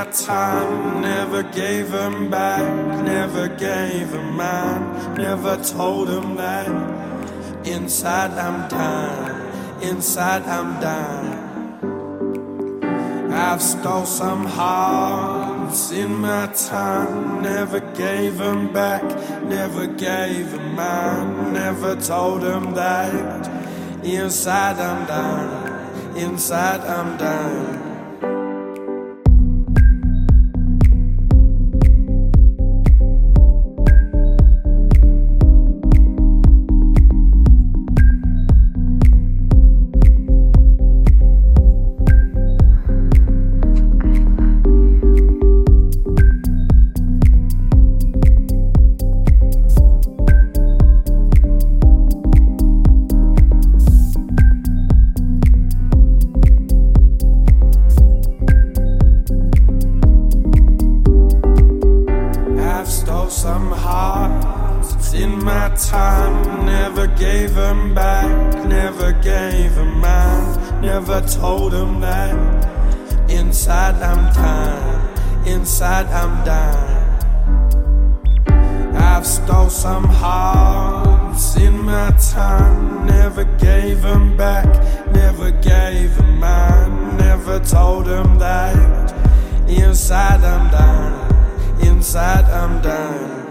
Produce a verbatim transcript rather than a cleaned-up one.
time, never gave them back, never gave them mine, never told them that inside I'm dying, inside I'm dying. I've stole some hearts in my time, never gave them back, never gave them mine, never told them that inside I'm dying, inside I'm dying. Some hearts in my time, never gave them back, never gave them mine, never told them that inside I'm dying, inside I'm dying. I've stole some hearts in my time, never gave them back, never gave them mine, never told them that inside I'm dying, inside I'm dying.